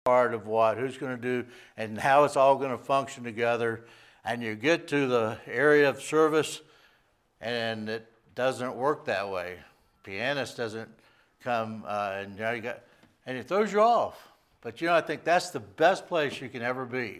part of what, who's going to do, and how it's all going to function together. And you get to the area of service, and it doesn't work that way. Pianist doesn't come, and it throws you off. But I think that's the best place you can ever be.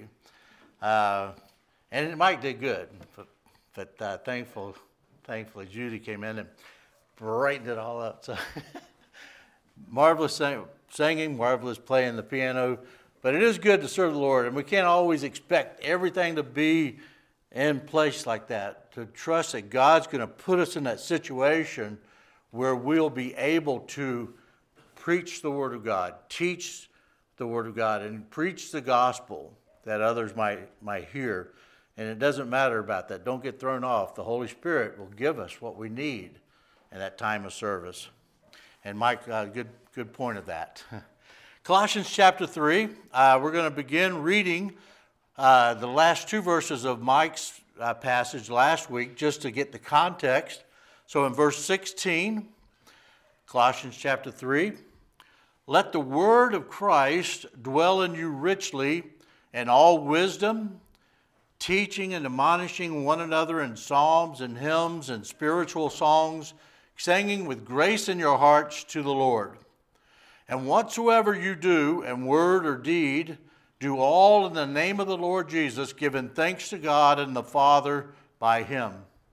And Mike did good, but thankfully Judy came in and brightened it all up. So marvelous singing, marvelous playing the piano. But it is good to serve the Lord, and we can't always expect everything to be in place like that. To trust that God's going to put us in that situation where we'll be able to preach the Word of God, teach the Word of God, and preach the gospel that others might hear. And it doesn't matter about that. Don't get thrown off. The Holy Spirit will give us what we need in that time of service. And Mike, good point of that. Colossians chapter 3, we're going to begin reading the last two verses of Mike's passage last week just to get the context. So in verse 16, Colossians chapter 3, let the word of Christ dwell in you richly in all wisdom, teaching and admonishing one another in psalms and hymns and spiritual songs, singing with grace in your hearts to the Lord. And whatsoever you do in word or deed, do all in the name of the Lord Jesus, giving thanks to God and the Father by him.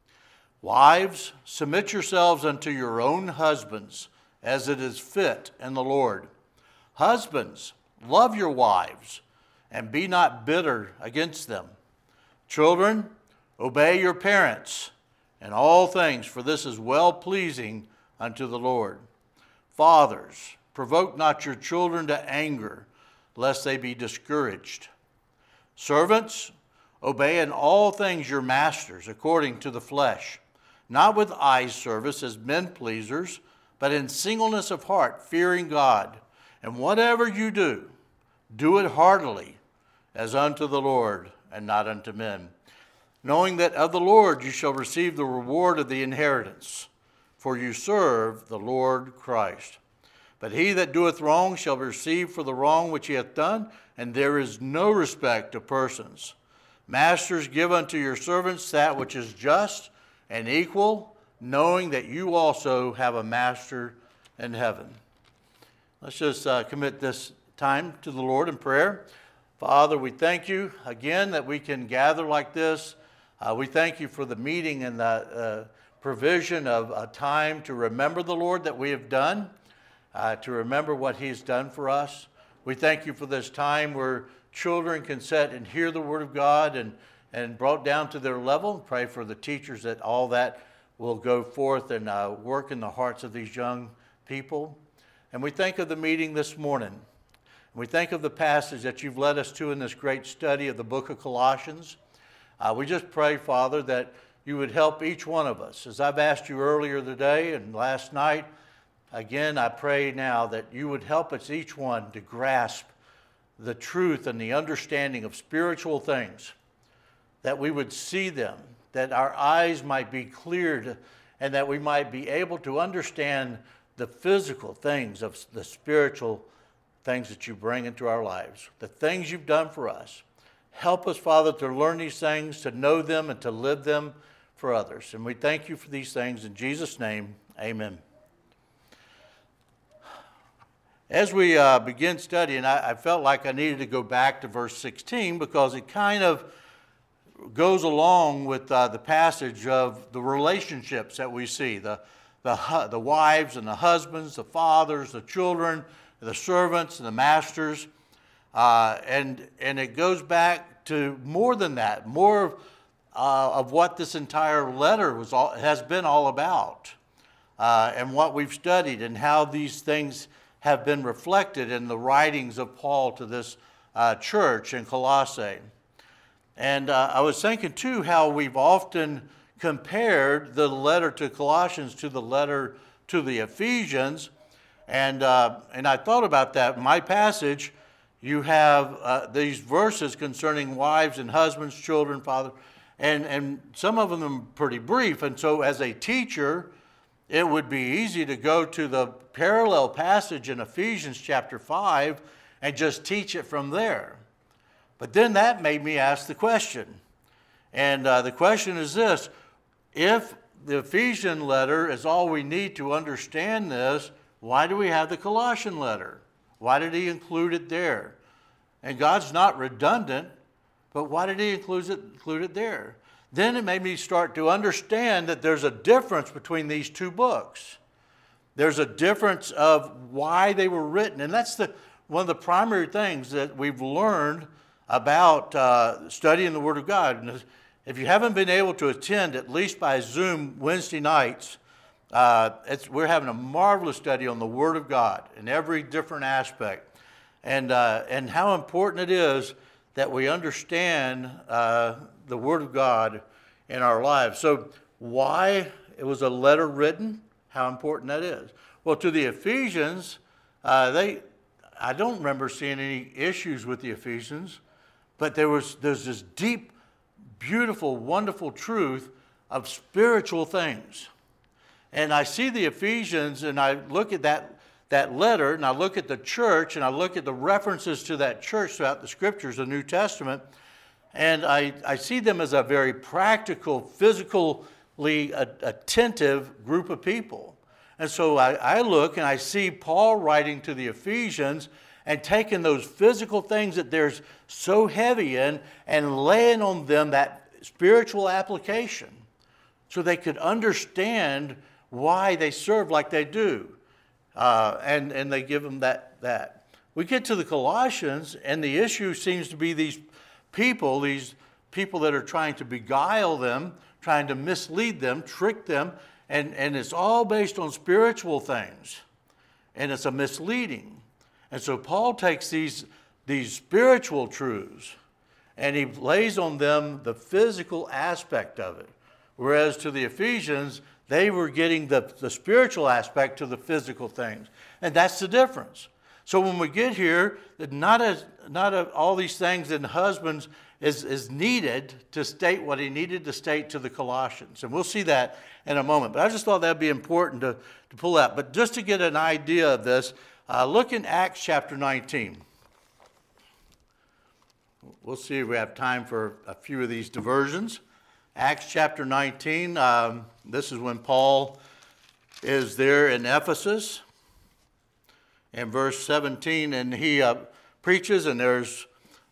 Wives, submit yourselves unto your own husbands, as it is fit in the Lord. Husbands, love your wives, and be not bitter against them. Children, obey your parents in all things, for this is well-pleasing unto the Lord. Fathers, provoke not your children to anger, lest they be discouraged. Servants, obey in all things your masters according to the flesh, not with eye service as men pleasers, but in singleness of heart, fearing God. And whatever you do, do it heartily, as unto the Lord and not unto men, knowing that of the Lord you shall receive the reward of the inheritance, for you serve the Lord Christ. But he that doeth wrong shall receive for the wrong which he hath done, and there is no respect of persons. Masters, give unto your servants that which is just and equal, knowing that you also have a master in heaven. Let's just commit this time to the Lord in prayer. Father, we thank you again that we can gather like this. We thank you for the meeting and the provision of a time to remember the Lord that we have done. To remember what he's done for us. We thank you for this time where children can sit and hear the Word of God and brought down to their level. Pray for the teachers that all that will go forth and work in the hearts of these young people. And we think of the meeting this morning. We think of the passage that you've led us to in this great study of the book of Colossians. We just pray, Father, that you would help each one of us. As I've asked you earlier today and last night, again, I pray now that you would help us each one to grasp the truth and the understanding of spiritual things, that we would see them, that our eyes might be cleared, and that we might be able to understand the physical things of the spiritual things that you bring into our lives, the things you've done for us. Help us, Father, to learn these things, to know them, and to live them for others. And we thank you for these things. In Jesus' name, amen. As we begin studying, I felt like I needed to go back to verse 16 because it kind of goes along with the passage of the relationships that we see, the wives and the husbands, the fathers, the children, the servants and the masters. And it goes back to more than that, more of what this entire letter has been all about, and what we've studied and how these things have been reflected in the writings of Paul to this church in Colossae. And I was thinking, too, how we've often compared the letter to Colossians to the letter to the Ephesians. And I thought about that. In my passage, you have these verses concerning wives and husbands, children, father, and some of them are pretty brief. And so as a teacher, it would be easy to go to the parallel passage in Ephesians chapter 5 and just teach it from there. But then that made me ask the question. And the question is this: if the Ephesian letter is all we need to understand this, why do we have the Colossian letter? Why did he include it there? And God's not redundant, but why did he include it there? Then it made me start to understand that there's a difference between these two books. There's a difference of why they were written. And that's one of the primary things that we've learned about studying the Word of God. And if you haven't been able to attend, at least by Zoom Wednesday nights, we're having a marvelous study on the Word of God in every different aspect. And how important it is that we understand the Word of God in our lives. So why it was a letter written, how important that is. Well, to the Ephesians, I don't remember seeing any issues with the Ephesians, but there's this deep, beautiful, wonderful truth of spiritual things. And I see the Ephesians, and I look at that letter, and I look at the church, and I look at the references to that church throughout the Scriptures, the New Testament, and I see them as a very practical, physically attentive group of people. And so I look and I see Paul writing to the Ephesians and taking those physical things that they're so heavy in and laying on them that spiritual application so they could understand why they serve like they do. And they give them that. We get to the Colossians, and the issue seems to be these people that are trying to beguile them, trying to mislead them, trick them, and it's all based on spiritual things. And it's a misleading. And so Paul takes these spiritual truths, and he lays on them the physical aspect of it. Whereas to the Ephesians, they were getting the spiritual aspect to the physical things. And that's the difference. So when we get here, not all these things in husbands is needed to state what he needed to state to the Colossians. And we'll see that in a moment. But I just thought that would be important to pull out. But just to get an idea of this, look in Acts chapter 19. We'll see if we have time for a few of these diversions. Acts chapter 19, this is when Paul is there in Ephesus. In verse 17, and he preaches, and there's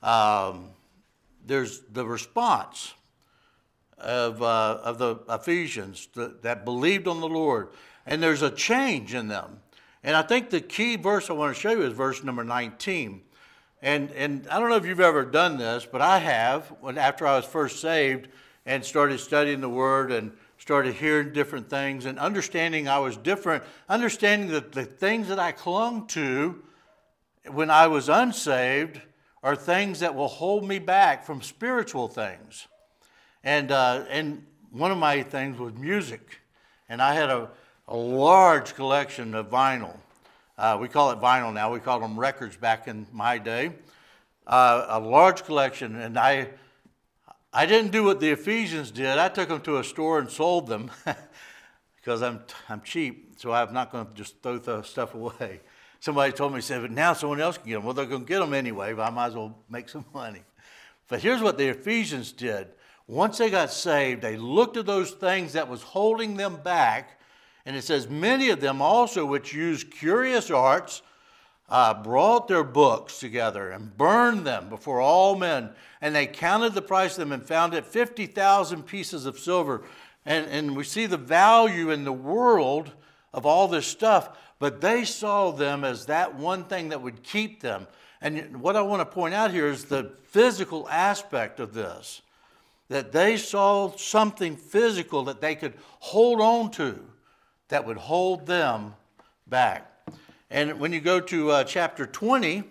the response of the Ephesians that believed on the Lord, and there's a change in them. And I think the key verse I want to show you is verse number 19. And I don't know if you've ever done this, but I have. After I was first saved and started studying the Word and started hearing different things and understanding I was different, understanding that the things that I clung to when I was unsaved are things that will hold me back from spiritual things. And one of my things was music. And I had a large collection of vinyl. We call it vinyl now. We called them records back in my day. A large collection. And I didn't do what the Ephesians did. I took them to a store and sold them because I'm cheap, so I'm not going to just throw the stuff away. Somebody told me, said, but now someone else can get them. Well, they're going to get them anyway, but I might as well make some money. But here's what the Ephesians did. Once they got saved, they looked at those things that was holding them back, and it says, many of them also which used curious arts brought their books together and burned them before all men. And they counted the price of them and found it 50,000 pieces of silver. And we see the value in the world of all this stuff, but they saw them as that one thing that would keep them. And what I want to point out here is the physical aspect of this, that they saw something physical that they could hold on to that would hold them back. And when you go to chapter 20,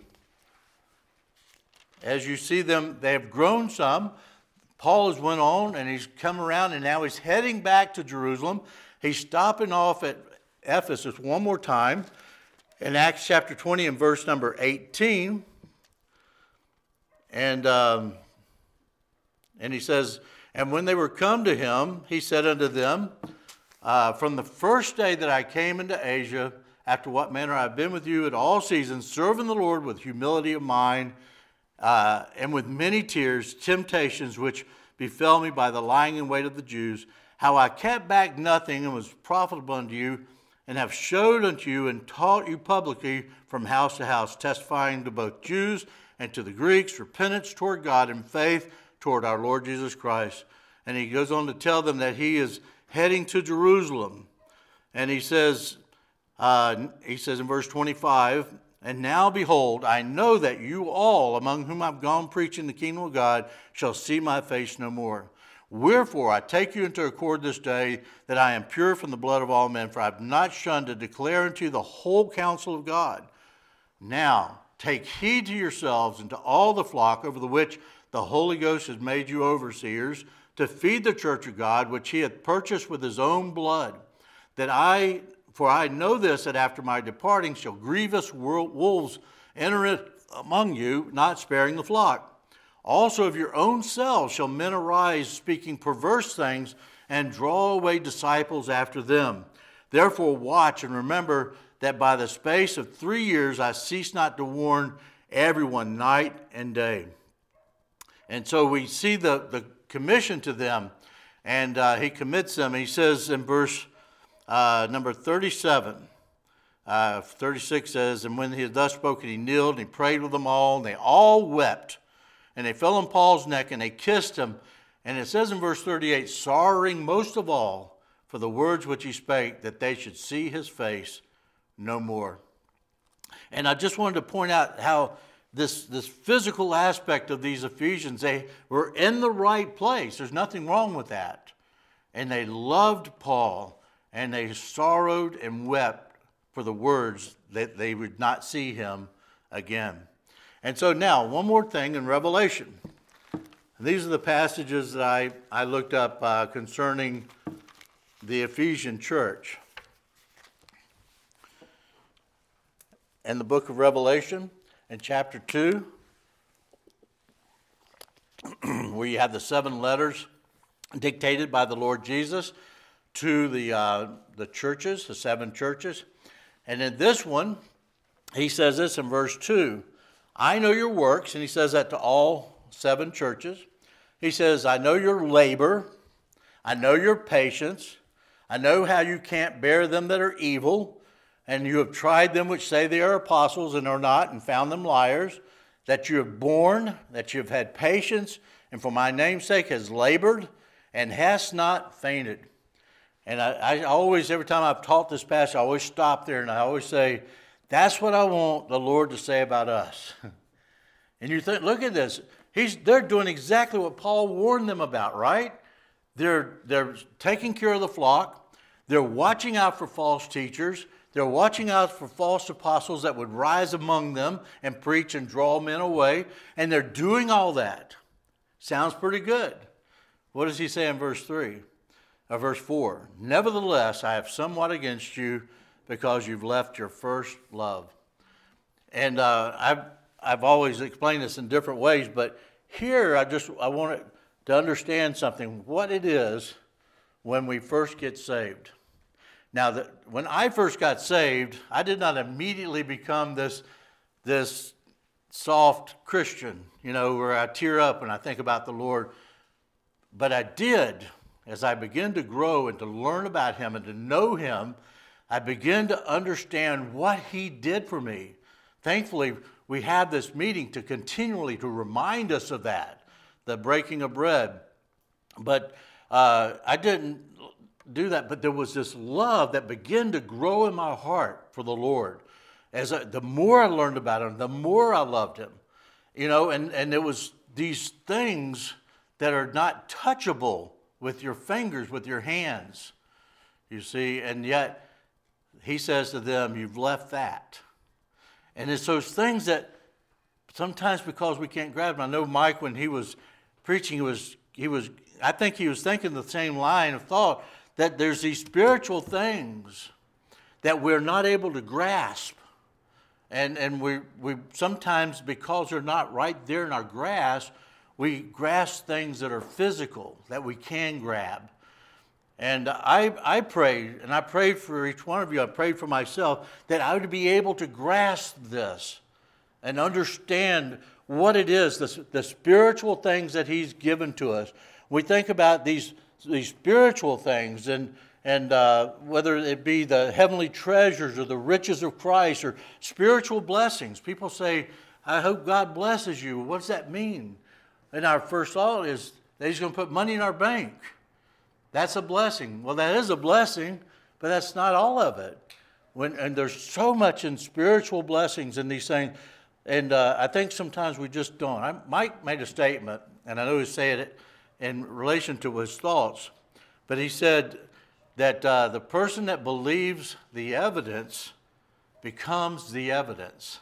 as you see them, they have grown some. Paul has went on and he's come around and now he's heading back to Jerusalem. He's stopping off at Ephesus one more time in Acts chapter 20 and verse number 18. And he says, and when they were come to him, he said unto them, from the first day that I came into Asia, after what manner I have been with you at all seasons, serving the Lord with humility of mind, and with many tears, temptations which befell me by the lying in wait of the Jews, how I kept back nothing and was profitable unto you, and have showed unto you and taught you publicly from house to house, testifying to both Jews and to the Greeks, repentance toward God and faith toward our Lord Jesus Christ. And he goes on to tell them that he is heading to Jerusalem. And he says in verse 25, and now behold, I know that you all, among whom I've gone preaching the kingdom of God, shall see my face no more. Wherefore I take you into accord this day that I am pure from the blood of all men, for I have not shunned to declare unto you the whole counsel of God. Now take heed to yourselves and to all the flock over the which the Holy Ghost has made you overseers, to feed the church of God, which he hath purchased with his own blood. For I know this, that after my departing shall grievous wolves enter among you, not sparing the flock. Also of your own selves shall men arise, speaking perverse things, and draw away disciples after them. Therefore watch and remember that by the space of 3 years I cease not to warn everyone night and day. And so we see the commission to them, and he commits them. He says in verse number 37, 36 says, and when he had thus spoken, he kneeled and he prayed with them all, and they all wept. And they fell on Paul's neck and they kissed him. And it says in verse 38, sorrowing most of all for the words which he spake, that they should see his face no more. And I just wanted to point out how this physical aspect of these Ephesians, they were in the right place. There's nothing wrong with that. And they loved Paul, and they sorrowed and wept for the words that they would not see him again. And so now, one more thing in Revelation. These are the passages that I looked up concerning the Ephesian church. In the book of Revelation, in chapter 2, where you have the 7 letters dictated by the Lord Jesus to the churches, the 7 churches. And in this one, he says this in verse 2, I know your works, and he says that to all 7 churches. He says, I know your labor, I know your patience, I know how you can't bear them that are evil, and you have tried them which say they are apostles and are not, and found them liars, that you have borne, that you have had patience, and for my name's sake has labored, and hast not fainted. And I always, every time I've taught this passage, I always stop there, and I always say, that's what I want the Lord to say about us. And you think, look at this. They're doing exactly what Paul warned them about, right? They're taking care of the flock. They're watching out for false teachers. They're watching out for false apostles that would rise among them and preach and draw men away. And they're doing all that. Sounds pretty good. What does he say in verse 3? Or verse 4? Nevertheless, I have somewhat against you, because you've left your first love. And I've always explained this in different ways, but here I want to understand something, what it is when we first get saved. Now, when I first got saved, I did not immediately become this soft Christian, where I tear up when I think about the Lord. But I did, as I began to grow and to learn about him and to know him, I began to understand what he did for me. Thankfully, we have this meeting to continually to remind us of that, the breaking of bread. But I didn't do that, but there was this love that began to grow in my heart for the Lord. The more I learned about him, the more I loved him. And there was these things that are not touchable with your fingers, with your hands, you see, and yet he says to them, you've left that. And it's those things that sometimes, because we can't grab them. I know Mike, when he was preaching, I think he was thinking the same line of thought, that there's these spiritual things that we're not able to grasp. And we sometimes, because they're not right there in our grasp, we grasp things that are physical, that we can grab. And I prayed, and I prayed for each one of you, I prayed for myself, that I would be able to grasp this and understand what it is, the spiritual things that He's given to us. We think about these spiritual things, and whether it be the heavenly treasures or the riches of Christ or spiritual blessings. People say, I hope God blesses you. What does that mean? And our first thought is that He's going to put money in our bank. That's a blessing. Well, that is a blessing, but that's not all of it. And there's so much in spiritual blessings in these things, and I think sometimes we just don't. Mike made a statement, and I know he said it in relation to his thoughts, but he said that the person that believes the evidence becomes the evidence.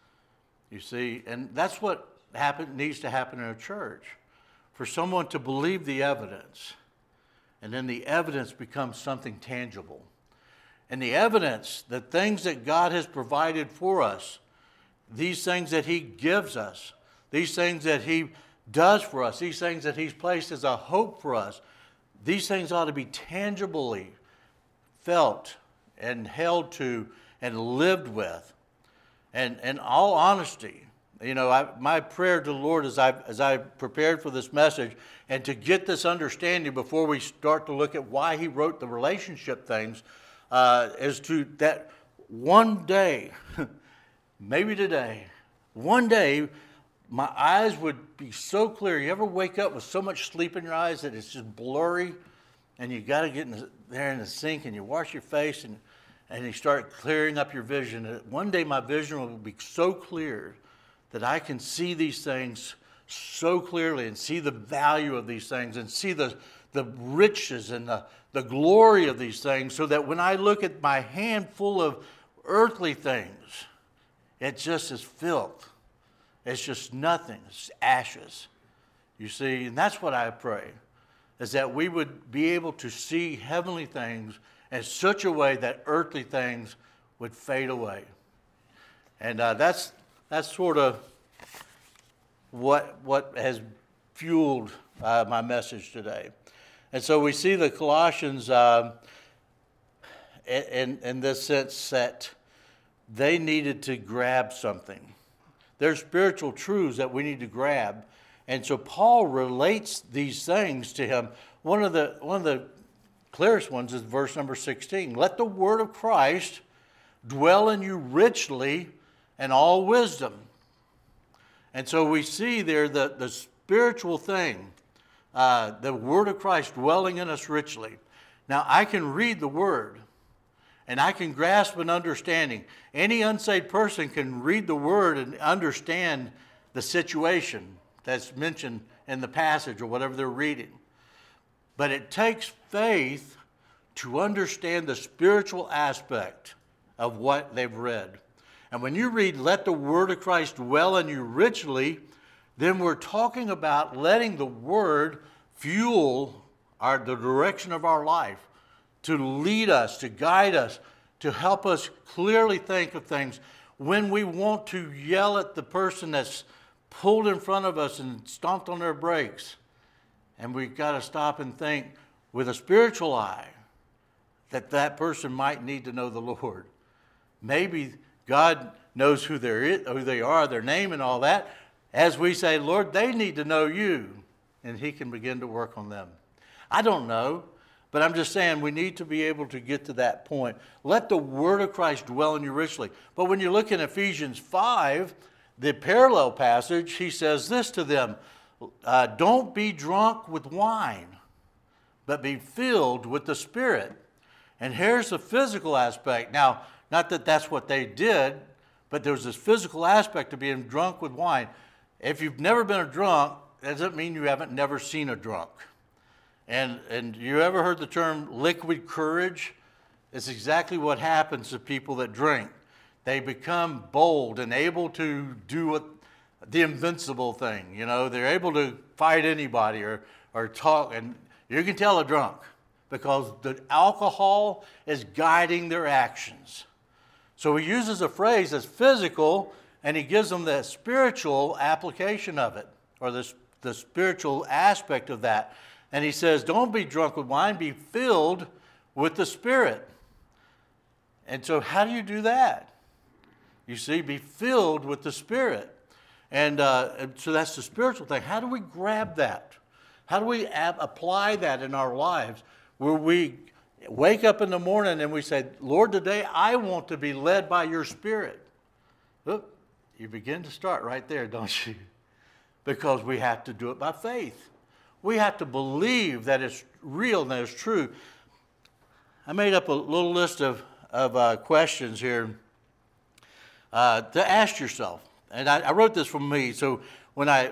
You see, and that's what needs to happen in a church, for someone to believe the evidence. And then the evidence becomes something tangible. And the evidence, the things that God has provided for us, these things that He gives us, these things that He does for us, these things that He's placed as a hope for us, these things ought to be tangibly felt and held to and lived with. And in all honesty, you know, my prayer to the Lord as I prepared for this message and to get this understanding before we start to look at why He wrote the relationship things, is to that one day, maybe today, one day, my eyes would be so clear. You ever wake up with so much sleep in your eyes that it's just blurry, and you got to get there in the sink and you wash your face and you start clearing up your vision. One day my vision will be so clear that I can see these things so clearly and see the value of these things and see the riches and the glory of these things, so that when I look at my hand full of earthly things, it just is filth. It's just nothing. It's ashes. You see, and that's what I pray, is that we would be able to see heavenly things in such a way that earthly things would fade away. And that's sort of what has fueled my message today. And so we see the Colossians in this sense that they needed to grab something. There's spiritual truths that we need to grab. And so Paul relates these things to him. One of the clearest ones is verse number 16. Let the word of Christ dwell in you richly in all wisdom. And so we see there the spiritual thing, the word of Christ dwelling in us richly. Now, I can read the word, and I can grasp an understanding. Any unsaved person can read the word and understand the situation that's mentioned in the passage or whatever they're reading. But it takes faith to understand the spiritual aspect of what they've read. And when you read, let the word of Christ dwell in you richly, then we're talking about letting the word fuel the direction of our life, to lead us, to guide us, to help us clearly think of things. When we want to yell at the person that's pulled in front of us and stomped on their brakes, and we've got to stop and think with a spiritual eye that person might need to know the Lord. Maybe God knows who they are, their name and all that. As we say, Lord, they need to know you, and He can begin to work on them. I don't know, but I'm just saying we need to be able to get to that point. Let the word of Christ dwell in you richly. But when you look in Ephesians 5, the parallel passage, he says this to them, don't be drunk with wine, but be filled with the Spirit. And here's the physical aspect. Now, not that that's what they did, but there's this physical aspect of being drunk with wine. If you've never been a drunk, that doesn't mean you haven't never seen a drunk. And you ever heard the term liquid courage? It's exactly what happens to people that drink. They become bold and able to do the invincible thing. You know, they're able to fight anybody or talk. And you can tell a drunk because the alcohol is guiding their actions. So he uses a phrase that's physical, and he gives them the spiritual application of it, or the spiritual aspect of that. And he says, don't be drunk with wine, be filled with the Spirit. And so how do you do that? You see, be filled with the Spirit. And so that's the spiritual thing. How do we grab that? How do we apply that in our lives where we wake up in the morning and we say, Lord, today I want to be led by your Spirit? Oop, you begin to start right there, don't you? Because we have to do it by faith. We have to believe that it's real and that it's true. I made up a little list of questions here to ask yourself. And I wrote this from me. So when I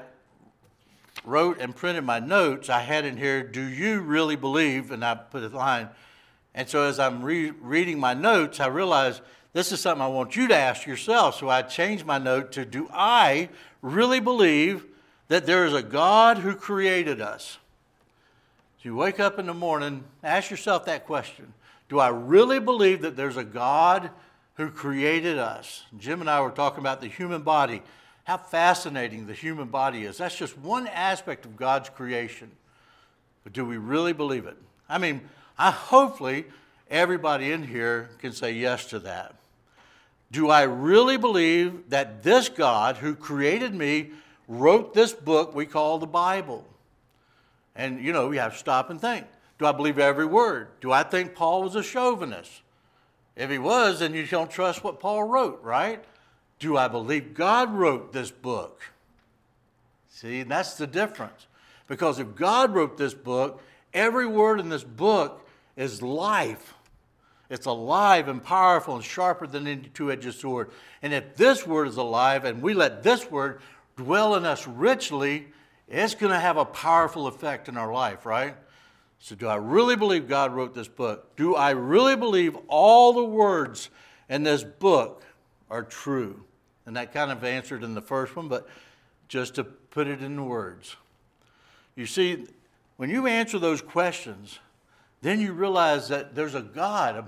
wrote and printed my notes, I had in here, do you really believe? And I put a line. And so as I'm reading my notes, I realized this is something I want you to ask yourself. So I changed my note to, do I really believe that there is a God who created us? So you wake up in the morning, ask yourself that question. Do I really believe that there's a God who created us? Jim and I were talking about the human body, how fascinating the human body is. That's just one aspect of God's creation. But do we really believe it? I mean, hopefully everybody in here can say yes to that. Do I really believe that this God who created me wrote this book we call the Bible? And, you know, we have to stop and think. Do I believe every word? Do I think Paul was a chauvinist? If he was, then you don't trust what Paul wrote, right? Do I believe God wrote this book? See, that's the difference. Because if God wrote this book, every word in this book is life. It's alive and powerful and sharper than any two-edged sword. And if this word is alive and we let this word dwell in us richly, it's going to have a powerful effect in our life, right? So do I really believe God wrote this book? Do I really believe all the words in this book are true? And that kind of answered in the first one, but just to put it in words. You see, when you answer those questions, then you realize that there's a God,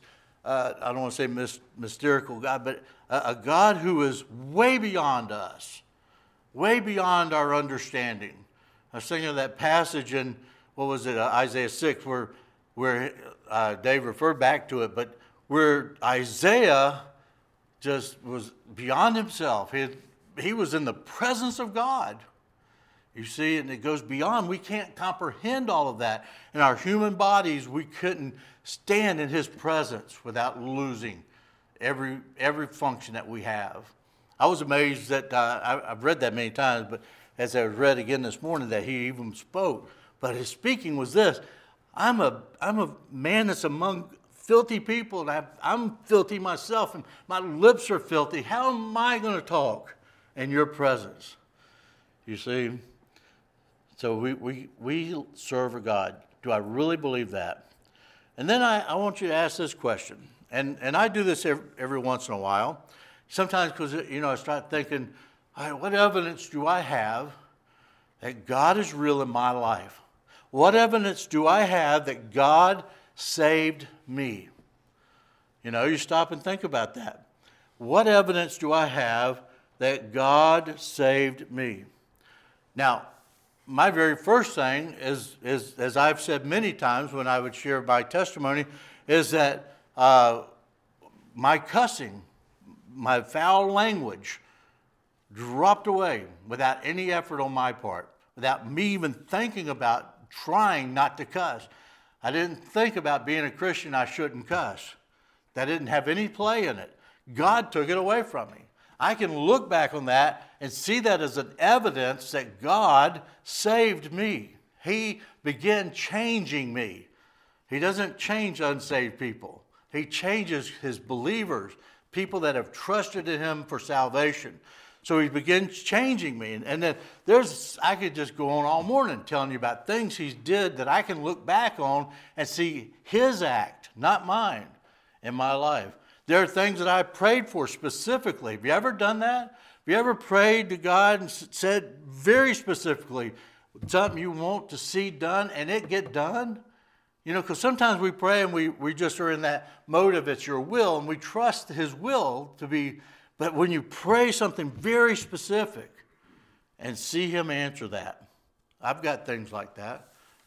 I don't want to say mystical God, but a God who is way beyond us, way beyond our understanding. I was thinking of that passage in, what was it, Isaiah 6, where Dave referred back to it, but where Isaiah just was beyond himself. He was in the presence of God. You see, and it goes beyond. We can't comprehend all of that. In our human bodies, we couldn't stand in his presence without losing every function that we have. I was amazed that, I've read that many times, but as I read again this morning, that he even spoke. But his speaking was this: I'm a man that's among filthy people, and I'm filthy myself, and my lips are filthy. How am I going to talk in your presence? You see? So we serve a God. Do I really believe that? And then I want you to ask this question. And I do this every once in a while. Sometimes because, I start thinking, all right, what evidence do I have that God is real in my life? What evidence do I have that God saved me? You stop and think about that. What evidence do I have that God saved me? Now, my very first thing is, as I've said many times when I would share my testimony, is that my cussing, my foul language dropped away without any effort on my part, without me even thinking about trying not to cuss. I didn't think about being a Christian I shouldn't cuss. That didn't have any play in it. God took it away from me. I can look back on that and see that as an evidence that God saved me. He began changing me. He doesn't change unsaved people. He changes his believers, people that have trusted in him for salvation. So he begins changing me. And then I could just go on all morning telling you about things he did that I can look back on and see his act, not mine, in my life. There are things that I prayed for specifically. Have you ever done that? Have you ever prayed to God and said very specifically something you want to see done and it get done? Because sometimes we pray and we just are in that mode of it's your will and we trust his will to be. But when you pray something very specific and see him answer that, I've got things like that.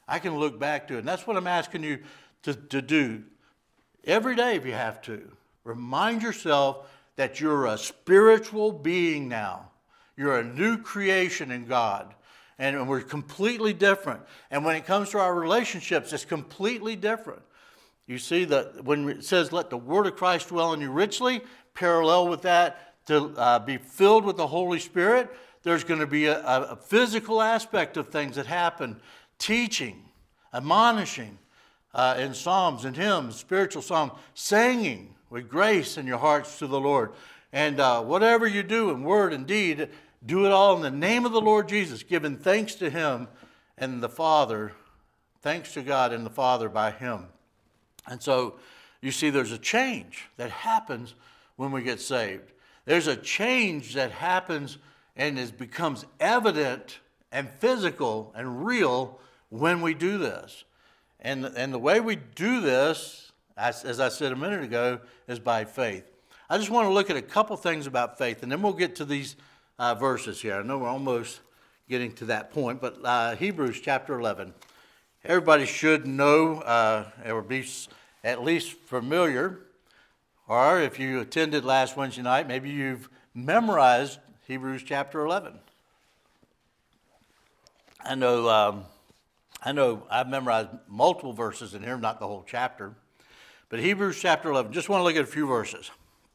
I can look back to it. And that's what I'm asking you to do every day if you have to. Remind yourself that you're a spiritual being now. You're a new creation in God. And we're completely different. And when it comes to our relationships, it's completely different. You see that when it says, let the word of Christ dwell in you richly, parallel with that, to be filled with the Holy Spirit, there's going to be a physical aspect of things that happen. Teaching, admonishing in psalms and hymns, spiritual songs, singing with grace in your hearts to the Lord. And whatever you do in word and deed, do it all in the name of the Lord Jesus, giving thanks to him and the Father, thanks to God and the Father by him. And so you see there's a change that happens when we get saved. There's a change that happens and becomes evident and physical and real when we do this. And the way we do this, as I said a minute ago, is by faith. I just want to look at a couple things about faith, and then we'll get to these verses here. I know we're almost getting to that point, but Hebrews chapter 11. Everybody should know or be at least familiar, or if you attended last Wednesday night, maybe you've memorized Hebrews chapter 11. I know I've memorized multiple verses in here, not the whole chapter, but Hebrews chapter 11. Just want to look at a few verses.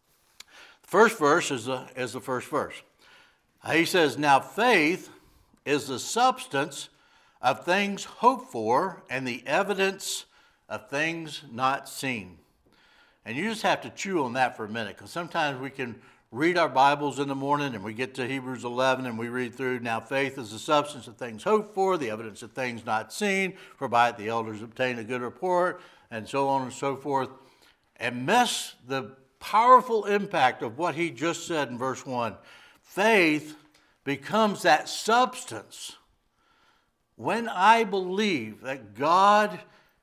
The first verse is the first verse. He says, now faith is the substance of things hoped for and the evidence of things not seen. And you just have to chew on that for a minute, because sometimes we can read our Bibles in the morning and we get to Hebrews 11 and we read through, now faith is the substance of things hoped for, the evidence of things not seen, for by it the elders obtained a good report, and so on and so forth, and miss the powerful impact of what he just said in verse 1. Faith becomes that substance. When I believe that God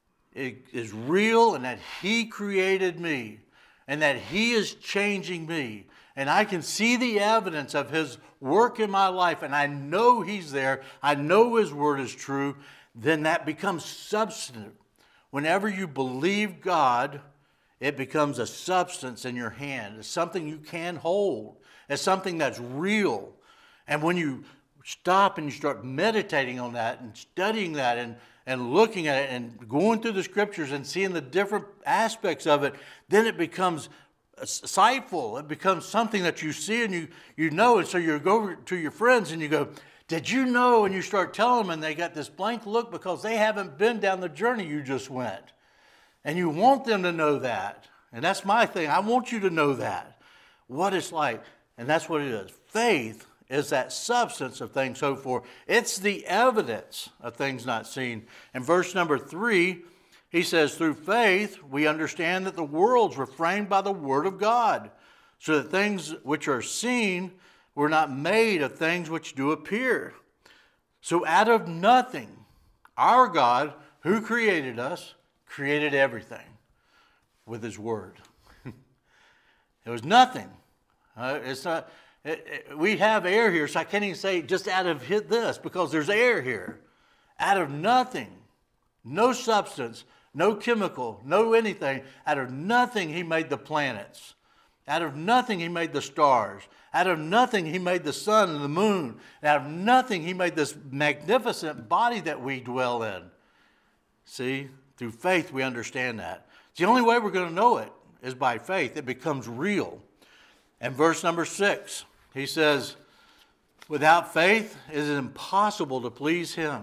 is real and that he created me and that he is changing me, and I can see the evidence of his work in my life, and I know he's there, I know his word is true, then that becomes substantive. Whenever you believe God, it becomes a substance in your hand. It's something you can hold. It's something that's real. And when you stop and you start meditating on that and studying that and looking at it and going through the scriptures and seeing the different aspects of it, then it becomes sightful. It becomes something that you see and you know. And so you go to your friends and you go, did you know? And you start telling them, and they got this blank look because they haven't been down the journey you just went. And you want them to know that. And that's my thing. I want you to know that, what it's like. And that's what it is. Faith is that substance of things hoped for. It's the evidence of things not seen. In verse number 3, he says, through faith we understand that the worlds were framed by the word of God, so that things which are seen were not made of things which do appear. So out of nothing, our God, who created us, created everything with his word. It was nothing. It's not. We have air here, so I can't even say just out of this, because there's air here. Out of nothing, no substance, no chemical, no anything. Out of nothing, he made the planets. Out of nothing, he made the stars. Out of nothing, he made the sun and the moon. Out of nothing, he made this magnificent body that we dwell in. See, through faith, we understand that. It's the only way we're going to know it is by faith. It becomes real. And verse number 6, he says, without faith, it is impossible to please him.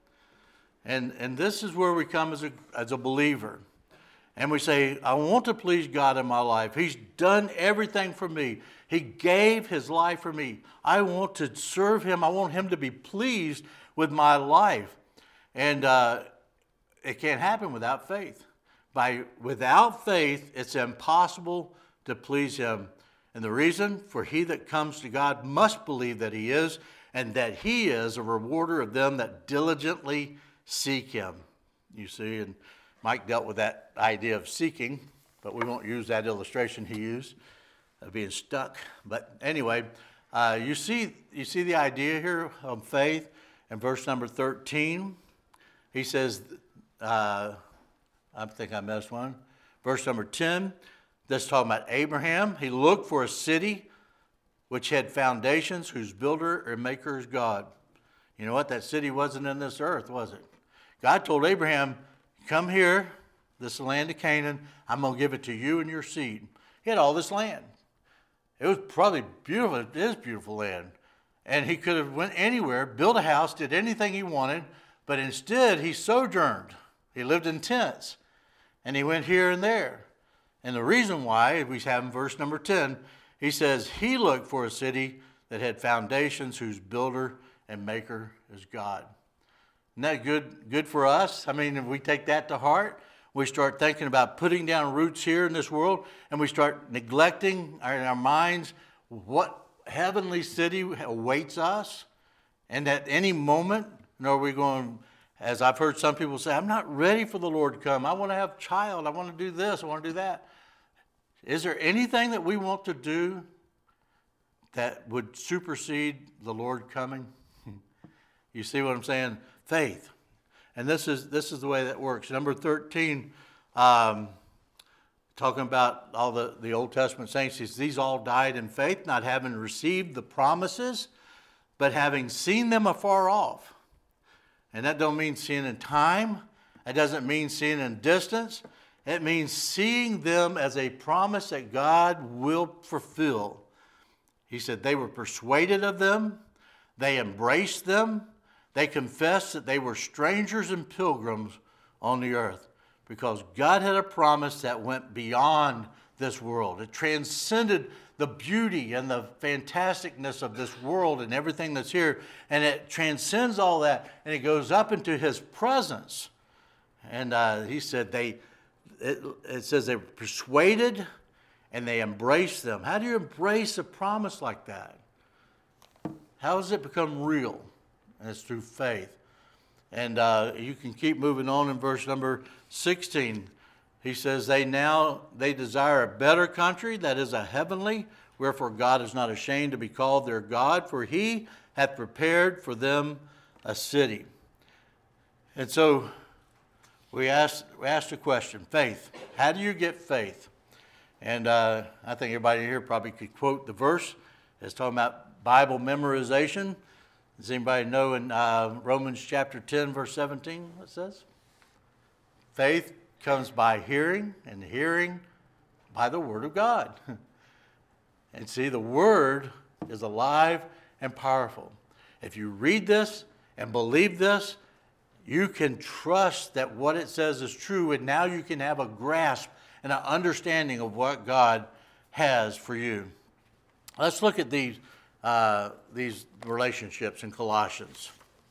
And this is where we come as a believer. And we say, I want to please God in my life. He's done everything for me. He gave his life for me. I want to serve him. I want him to be pleased with my life. And it can't happen without faith. Without faith, it's impossible to please him. And the reason, for he that comes to God must believe that he is, and that he is a rewarder of them that diligently seek him. You see, and Mike dealt with that idea of seeking, but we won't use that illustration he used of being stuck. But anyway, you see the idea here of faith in verse number 13. he says, I think I missed one. Verse number 10, that's talking about Abraham. He looked for a city which had foundations, whose builder or maker is God. You know what? That city wasn't in this earth, was it? God told Abraham, come here, this land of Canaan. I'm going to give it to you and your seed. He had all this land. It was probably beautiful. It is beautiful land. And he could have went anywhere, built a house, did anything he wanted, but instead he sojourned. He lived in tents, and he went here and there. And the reason why, we have in verse number 10, he says he looked for a city that had foundations, whose builder and maker is God. Isn't that good for us? I mean, if we take that to heart, we start thinking about putting down roots here in this world, and we start neglecting in our minds what heavenly city awaits us, and at any moment, are we going, as I've heard some people say, I'm not ready for the Lord to come. I want to have a child. I want to do this. I want to do that. Is there anything that we want to do that would supersede the Lord coming? You see what I'm saying? Faith. And this is the way that works. Number 13, talking about all the Old Testament saints, says, these all died in faith, not having received the promises, but having seen them afar off. And that don't mean seeing in time. It doesn't mean seeing in distance. It means seeing them as a promise that God will fulfill. He said they were persuaded of them. They embraced them. They confessed that they were strangers and pilgrims on the earth, because God had a promise that went beyond this world. It transcended the beauty and the fantasticness of this world and everything that's here. And it transcends all that, and it goes up into his presence. And he said it says they were persuaded and they embraced them. How do you embrace a promise like that? How does it become real? And it's through faith. And you can keep moving on in verse number 16. He says, they desire a better country, that is a heavenly, wherefore God is not ashamed to be called their God, for he hath prepared for them a city. And so we asked a question, faith. How do you get faith? And I think everybody here probably could quote the verse. It's talking about Bible memorization. Does anybody know in Romans chapter 10, verse 17, what it says? Faith comes by hearing, and hearing by the Word of God. And see, the Word is alive and powerful. If you read this and believe this, you can trust that what it says is true, and now you can have a grasp and an understanding of what God has for you. Let's look at these relationships in Colossians.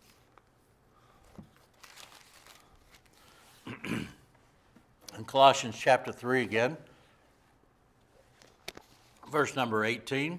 In Colossians chapter 3 again, verse number 18,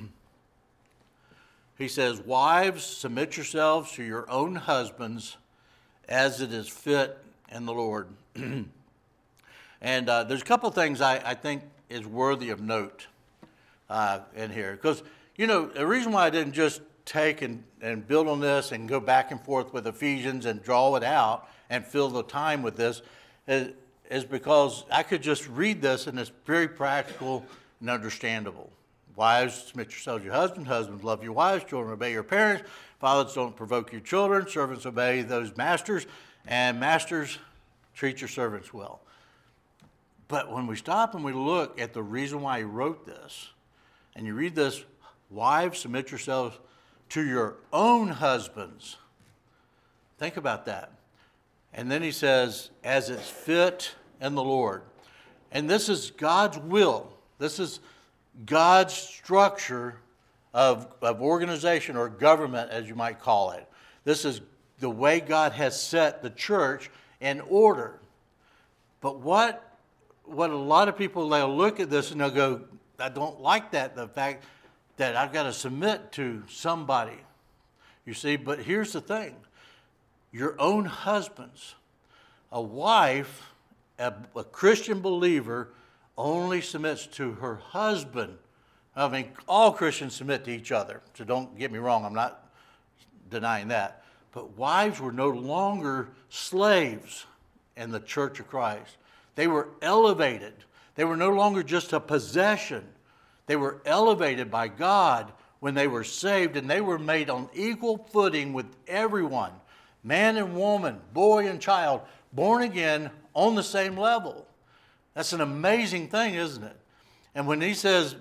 he says, wives, submit yourselves to your own husbands as it is fit in the Lord. And there's a couple of things I think is worthy of note in here. Because, you know, the reason why I didn't just take and build on this and go back and forth with Ephesians and draw it out and fill the time with this is because I could just read this and it's very practical and understandable. Wives, submit yourselves to your husband. Husbands, love your wives. Children, obey your parents. Fathers, don't provoke your children. Servants, obey those masters. And masters, treat your servants well. But when we stop and we look at the reason why he wrote this, and you read this, wives, submit yourselves to your own husbands. Think about that. And then he says, as it's fit in the Lord. And this is God's will. This is God's structure of organization or government, as you might call it. This is the way God has set the church in order. But what a lot of people, they'll look at this and they'll go, I don't like that, the fact that I've got to submit to somebody. You see, but here's the thing. Your own husbands, a wife, a Christian believer, only submits to her husband. I mean, all Christians submit to each other, so don't get me wrong, I'm not denying that. But wives were no longer slaves in the Church of Christ. They were elevated. They were no longer just a possession. They were elevated by God when they were saved, and they were made on equal footing with everyone, man and woman, boy and child, born again on the same level. That's an amazing thing, isn't it? And when he says,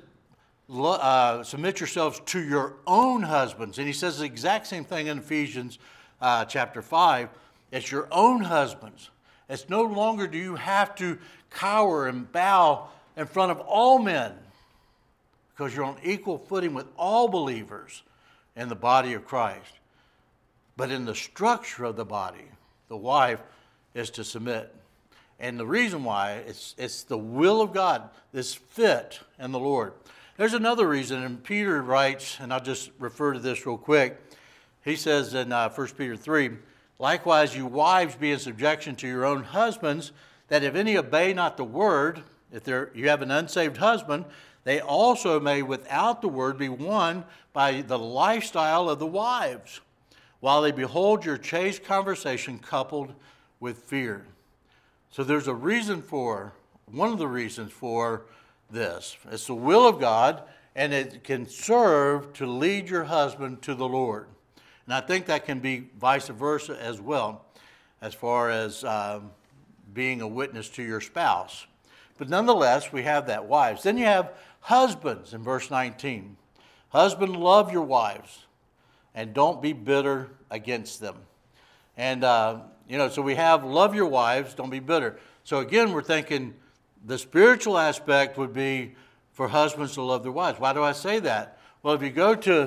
submit yourselves to your own husbands, and he says the exact same thing in Ephesians chapter 5, it's your own husbands. It's no longer do you have to cower and bow in front of all men, because you're on equal footing with all believers in the body of Christ. But in the structure of the body, the wife is to submit. And the reason why, it's the will of God, this fit in the Lord. There's another reason, and Peter writes, and I'll just refer to this real quick. He says in 1 Peter 3, likewise you wives be in subjection to your own husbands, that if any obey not the word, if you have an unsaved husband, they also may without the word be won by the lifestyle of the wives, while they behold your chaste conversation coupled with fear. So there's a reason for, one of the reasons for this. It's the will of God, and it can serve to lead your husband to the Lord. And I think that can be vice versa as well, as far as being a witness to your spouse. But nonetheless, we have that, wives. Then you have husbands in verse 19. Husband, love your wives, and don't be bitter against them. And, so we have love your wives, don't be bitter. So again, we're thinking the spiritual aspect would be for husbands to love their wives. Why do I say that? Well, if you go to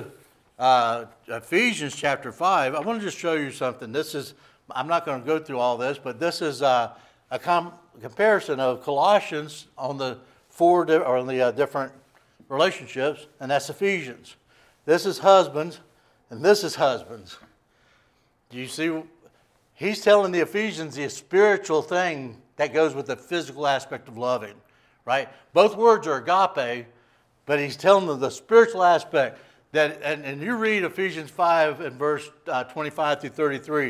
Ephesians chapter 5, I want to just show you something. I'm not going to go through all this, but this is a comparison of Colossians on the different relationships, and that's Ephesians. This is husbands, and this is husbands. Do you see? He's telling the Ephesians the spiritual thing that goes with the physical aspect of loving, right? Both words are agape, but he's telling them the spiritual aspect. And you read Ephesians 5 and verse 25 through 33,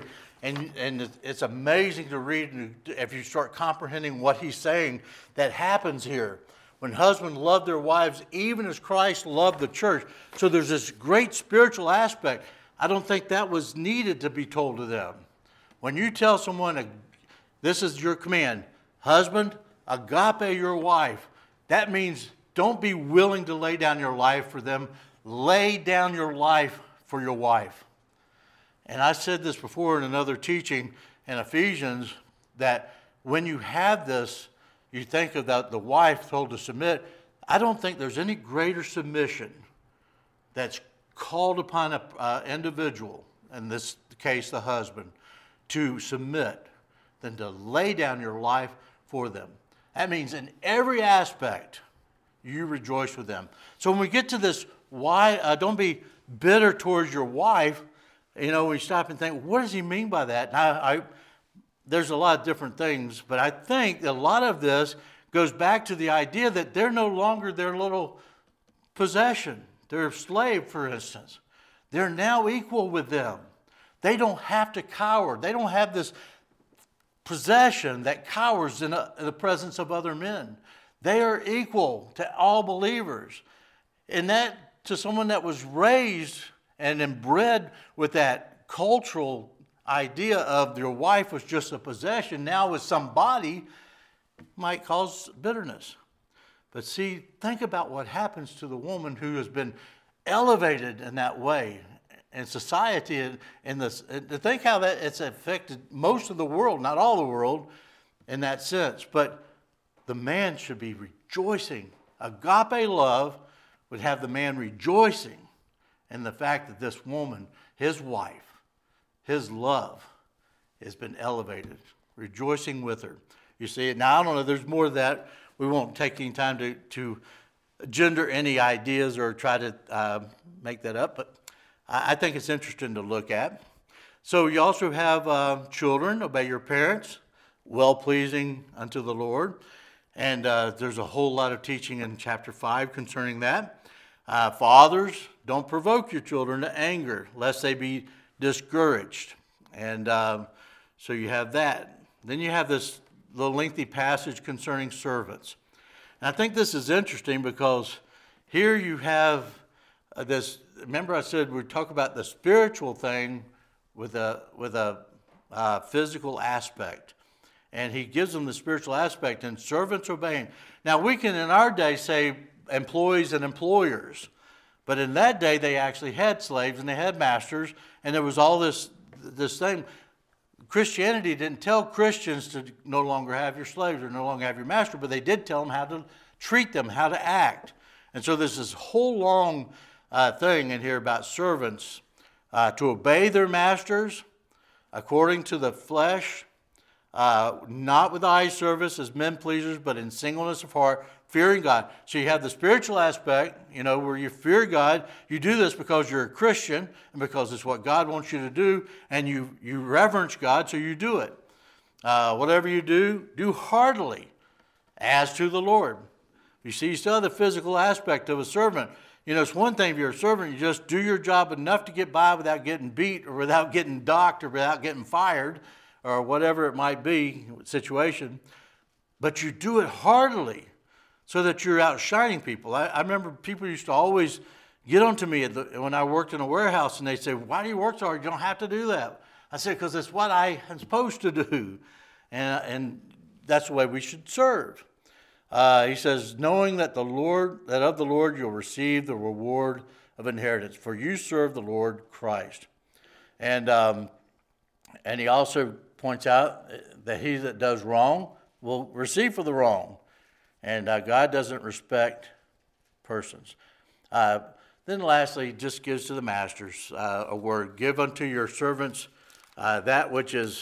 and it's amazing to read if you start comprehending what he's saying that happens here. When husbands love their wives, even as Christ loved the church. So there's this great spiritual aspect. I don't think that was needed to be told to them. When you tell someone, this is your command, husband, agape your wife, that means don't be willing to lay down your life for them. Lay down your life for your wife. And I said this before in another teaching in Ephesians, that when you have this, you think of that the wife told to submit. I don't think there's any greater submission that's called upon an individual, in this case the husband, to submit than to lay down your life for them. That means in every aspect, you rejoice with them. So when we get to this, why don't be bitter towards your wife, we stop and think, what does he mean by that? And there's a lot of different things, but I think a lot of this goes back to the idea that they're no longer their little possession. They're a slave, for instance. They're now equal with them. They don't have to cower. They don't have this possession that cowers in the presence of other men. They are equal to all believers. And that, to someone that was raised and inbred with that cultural idea of your wife was just a possession, now with somebody, might cause bitterness. But see, think about what happens to the woman who has been elevated in that way in society, and to think how that it's affected most of the world, not all the world, in that sense. But the man should be rejoicing. Agape love would have the man rejoicing in the fact that this woman, his wife, his love has been elevated, rejoicing with her. You see it. Now, I don't know, there's more of that. We won't take any time to gender any ideas or try to make that up, but I think it's interesting to look at. So you also have children, obey your parents, well-pleasing unto the Lord. And there's a whole lot of teaching in chapter 5 concerning that. Fathers, don't provoke your children to anger, lest they be discouraged. And so you have that. Then you have this little lengthy passage concerning servants. And I think this is interesting because here you have this. Remember, I said we talk about the spiritual thing with a physical aspect, and he gives them the spiritual aspect. And servants obeying. Now we can in our day say employees and employers, but in that day they actually had slaves and they had masters, and there was all this thing. Christianity didn't tell Christians to no longer have your slaves or no longer have your master, but they did tell them how to treat them, how to act. And so there's this whole long thing in here about servants to obey their masters according to the flesh, not with eye service as men pleasers, but in singleness of heart, fearing God. So you have the spiritual aspect, where you fear God. You do this because you're a Christian and because it's what God wants you to do, and you reverence God, so you do it. Whatever you do heartily as to the Lord. You see, you still have the physical aspect of a servant. It's one thing if you're a servant, you just do your job enough to get by without getting beat or without getting docked or without getting fired or whatever it might be, situation. But you do it heartily so that you're outshining people. I remember people used to always get onto me when I worked in a warehouse, and they say, "Why do you work so hard? You don't have to do that." I said, "Because it's what I am supposed to do." And that's the way we should serve. He says, knowing that of the Lord you'll receive the reward of inheritance, for you serve the Lord Christ. And he also points out that he that does wrong will receive for the wrong. And God doesn't respect persons. Then lastly, just gives to the masters a word. Give unto your servants that which is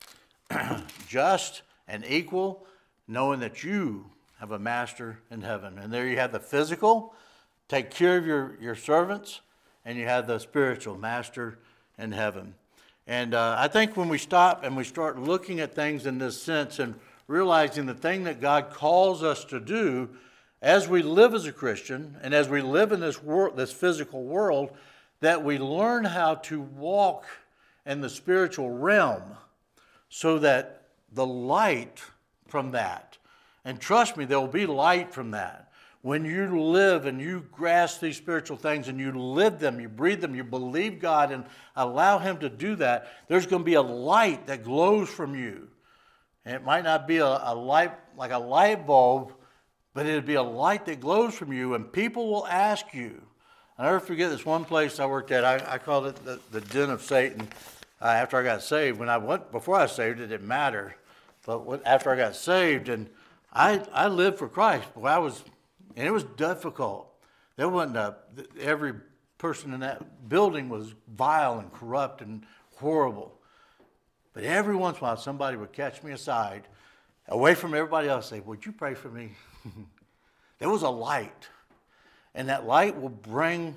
just and equal, knowing that you have a master in heaven. And there you have the physical, take care of your servants, and you have the spiritual master in heaven. And I think when we stop and we start looking at things in this sense and realizing the thing that God calls us to do as we live as a Christian and as we live in this world, this physical world, that we learn how to walk in the spiritual realm so that the light from that, and trust me, there will be light from that. When you live and you grasp these spiritual things and you live them, you breathe them, you believe God and allow Him to do that, there's going to be a light that glows from you. And it might not be a light like a light bulb, but it'll be a light that glows from you, and people will ask you. I'll never forget this one place I worked at. I called it the den of Satan. After I got saved, before I was saved, it didn't matter. But after I got saved, and I lived for Christ. And it was difficult. There wasn't every person in that building was vile and corrupt and horrible. But every once in a while, somebody would catch me aside, away from everybody else, and say, "Would you pray for me?" There was a light, and that light will bring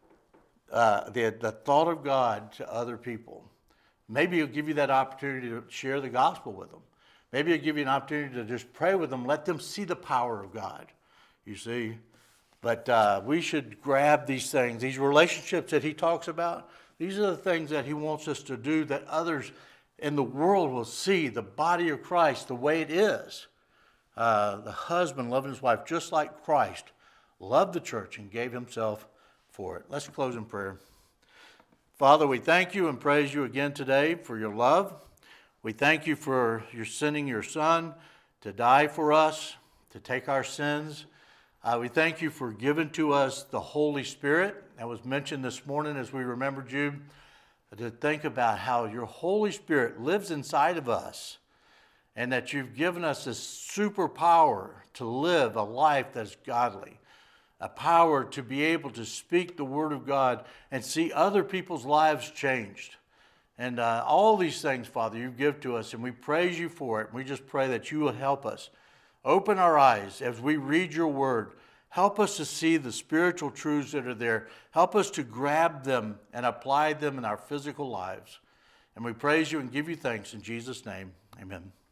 the thought of God to other people. Maybe He'll give you that opportunity to share the gospel with them. Maybe He'll give you an opportunity to just pray with them, let them see the power of God, you see. But we should grab these things, these relationships that He talks about. These are the things that He wants us to do that others in the world will see the body of Christ the way it is. The husband loving his wife just like Christ loved the church and gave Himself for it. Let's close in prayer. Father, we thank You and praise You again today for Your love. We thank You for Your sending Your Son to die for us, to take our sins. We thank You for giving to us the Holy Spirit. That was mentioned this morning as we remembered You, to think about how Your Holy Spirit lives inside of us and that You've given us this superpower to live a life that's godly, a power to be able to speak the Word of God and see other people's lives changed. And all these things, Father, You give to us, and we praise You for it. We just pray that You will help us. Open our eyes as we read Your Word. Help us to see the spiritual truths that are there. Help us to grab them and apply them in our physical lives. And we praise You and give You thanks in Jesus' name. Amen.